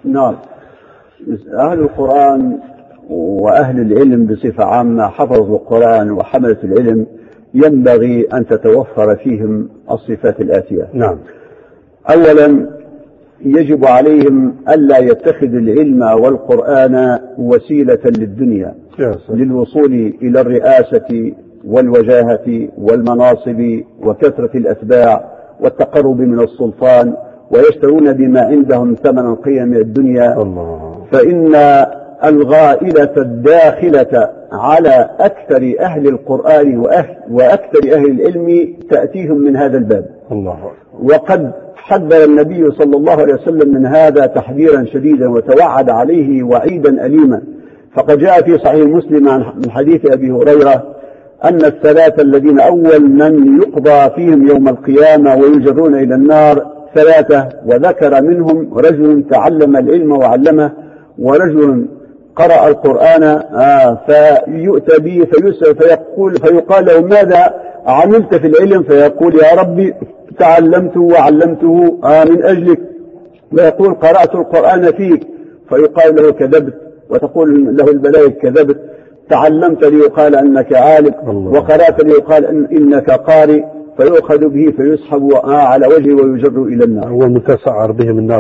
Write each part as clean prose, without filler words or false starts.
نعم. أهل القرآن وأهل العلم بصفة عامة، حفظوا القرآن وحملة العلم، ينبغي أن تتوفر فيهم الصفات الآتية. نعم. أولا، يجب عليهم ألا يتخذوا العلم والقرآن وسيلة للدنيا، للوصول إلى الرئاسة والوجاهة والمناصب وكثرة الأتباع والتقرب من السلطان، ويشترون بما عندهم ثمن القيم الدنيا. فإن الغائلة الداخلة على أكثر أهل القرآن وأكثر أهل العلم تأتيهم من هذا الباب. وقد حذر النبي صلى الله عليه وسلم من هذا تحذيرا شديدا وتوعد عليه وعيدا أليما. فقد جاء في صحيح مسلم من حديث أبي هريرة أن الثلاثة الذين أول من يقضى فيهم يوم القيامة ويجرون إلى النار ثلاثة، وذكر منهم رجل تعلم العلم وعلمه، ورجل قرأ القرآن فيؤتى به فيسأل فيقال له ماذا عملت في العلم؟ فيقول يا ربي تعلمته وعلمته من أجلك. ويقول قرأت القرآن فيك، فيقال له كذبت، وتقول له الملائكة كذبت. تعلمت ليقال أنك عالم، وقرأت ليقال إنك قارئ، فيؤخذ به فيسحب على وجهه ويجر إلى النار. أول من تسعر بهم النار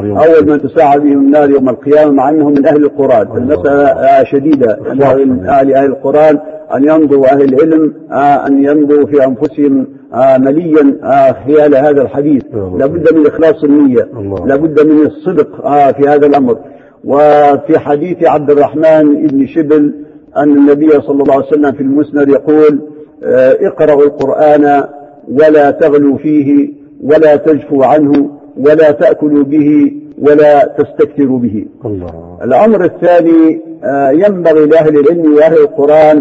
يوم القيامة، مع أنهم من أهل القرآن. المسألة شديدة، أهل القرآن أن ينظروا أهل العلم أن ينظروا في أنفسهم مليا خلال هذا الحديث. لابد من إخلاص النية، لابد من الصدق في هذا الأمر. وفي حديث عبد الرحمن بن شبل أن النبي صلى الله عليه وسلم في المسند يقول اقرأوا القرآن ولا تغلوا فيه ولا تجفوا عنه ولا تأكلوا به ولا تستكثروا به. الأمر الثاني، ينبغي لأهل العلم وأهل القرآن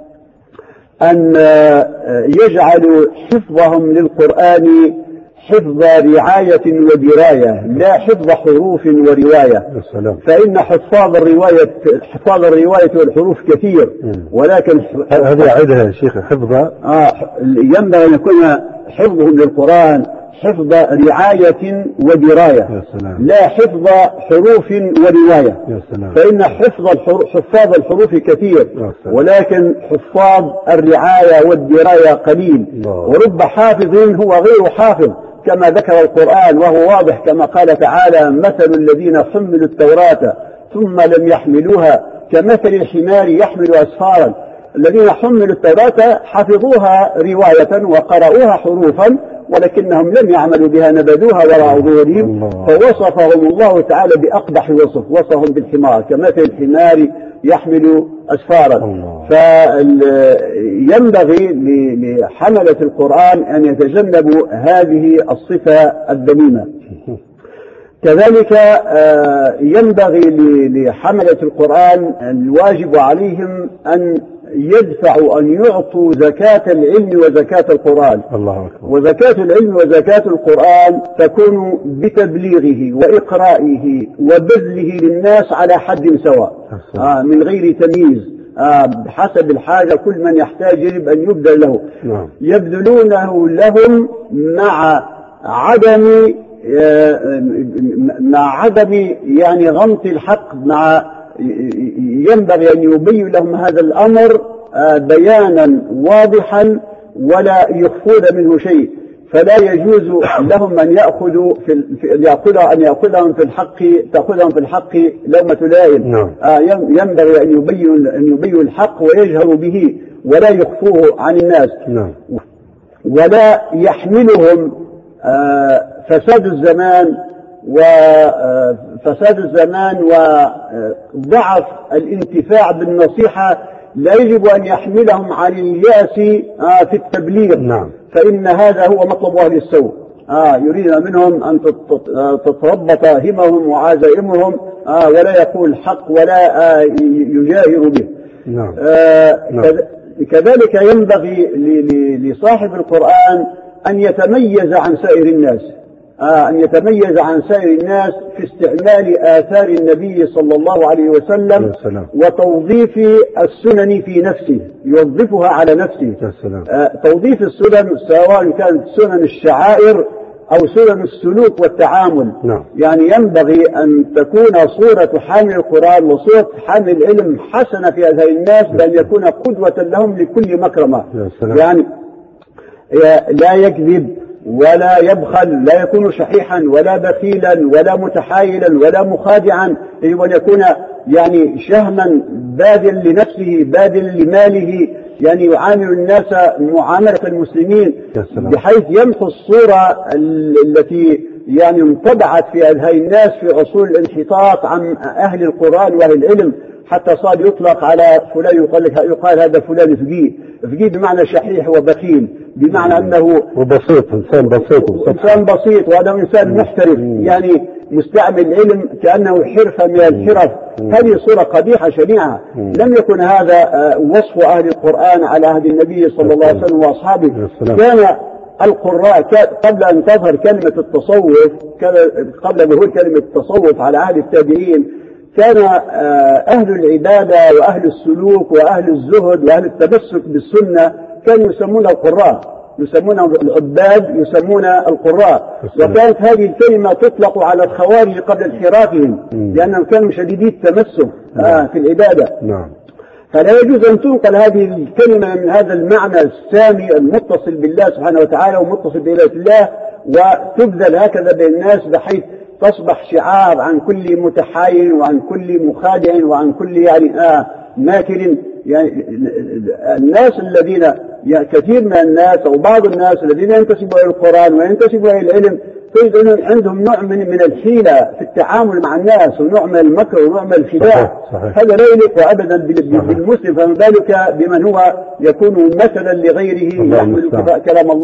أن يجعلوا حفظهم للقرآن حفظ رعاية ودراية، لا حفظ حروف ورواية. فإن حفاظ الرواية والحروف كثير، ولكن هذه عيدها يا شيخ حفظ ينبغي أن يكون حفظهم للقرآن حفظ رعاية ودراية، لا حفظ حروف ورواية. فإن حفاظ الحروف كثير، ولكن حفاظ الرعاية والدراية قليل. ورب حافظ هو غير حافظ، كما ذكر القرآن وهو واضح، كما قال تعالى مثل الذين حملوا التوراة ثم لم يحملوها كمثل الحمار يحمل أسفارا. الذين حملوا التوراة حفظوها رواية وقرأوها حروفا، ولكنهم لم يعملوا بها، نبذوها وراء ظهورهم. فوصفهم الله تعالى بأقبح وصف، وصفهم بالحمار كمثل الحمار يحمل أسفارا. فينبغي لحملة القرآن أن يتجنبوا هذه الصفة الذميمة. كذلك ينبغي لحملة القرآن الواجب عليهم أن يدفعوا أن يعطوا زكاة العلم وزكاة القرآن. وزكاة العلم وزكاة القرآن تكون بتبليغه وإقرائه وبذله للناس على حد سواء، من غير تمييز، بحسب الحاجة. كل من يحتاج يجب أن يبذل له، يبذلونه لهم مع عدم يعني غمط الحق، ينبغي أن يبين لهم هذا الأمر بيانا واضحا ولا يخفون منه شيء. فلا يجوز لهم أن يأخذهم في الحق لومة لائم. ينبغي أن يبينوا الحق ويجهروا به ولا يخفوه عن الناس. ولا يحملهم فساد الزمان وضعف الانتفاع بالنصيحة لا يجب أن يحملهم عن الياس في التبليغ. فإن هذا هو مطلب أهل السوء، يريد منهم أن تتربط همهم وعزائمهم ولا يقول الحق ولا يجاهر به. كذلك ينبغي لصاحب القرآن أن يتميز عن سائر الناس، في استعمال آثار النبي صلى الله عليه وسلم وتوظيف السنن في نفسه، يوظفها على نفسه. توظيف السنن سواء كانت سنن الشعائر أو سنن السلوك والتعامل. يعني ينبغي أن تكون صورة حامل القرآن وصورة حامل العلم حسنة في هذه الناس، بأن يكون قدوة لهم لكل مكرمة. يعني لا يكذب ولا يبخل، لا يكون شحيحا ولا بخيلا ولا متحايلا ولا مخادعا، يجب أن يكون يعني شهما باذل لنفسه باذل لماله، يعني يعامل الناس معاملة المسلمين بحيث يمحو الصورة التي يعني انطبعت في هذه الناس في عصور الانحطاط عن أهل القرآن وأهل العلم، حتى صار يطلق على فلان يقال هذا فلان فقيه بمعنى شحيح وبخيل، بمعنى أنه وبسيط، إنسان بسيط وهذا إنسان محترف، يعني مستعمل العلم كأنه حرفة من الحرف. هذه صورة قبيحة شنيعة. لم يكن هذا وصف أهل القرآن على عهد النبي صلى الله عليه وسلم وأصحابه. كان القراء قبل أن تظهر كلمة التصوف، قبل ظهور كلمة التصوف على عهد التابعين، كان أهل العبادة وأهل السلوك وأهل الزهد وأهل التمسك بالسنة كانوا يسمون القراء، يسمون العباد، يسمون القراء. وكانت هذه الكلمة تطلق على الخوارج قبل انحرافهم، لأنهم كانوا شديدي التمسك في العبادة. فلا يجوز أن تنقل هذه الكلمة من هذا المعنى السامي المتصل بالله سبحانه وتعالى ومتصل بإله الله، وتبذل هكذا بين الناس بحيث تصبح شعار عن كل متحايل وعن كل مخادع وعن كل يعني ماكر. يعني الناس الذين كثير من الناس أو بعض الناس الذين ينتسبوا إلى القرآن وينتسبوا إلى العلم تجد أن عندهم نوع من الحيلة في التعامل مع الناس ونوع من المكر ونوع من الخداع. هذا لا يليق أبدا بالمسلم، فما بالك بمن هو يكون مثلا لغيره يحمل كلام الله.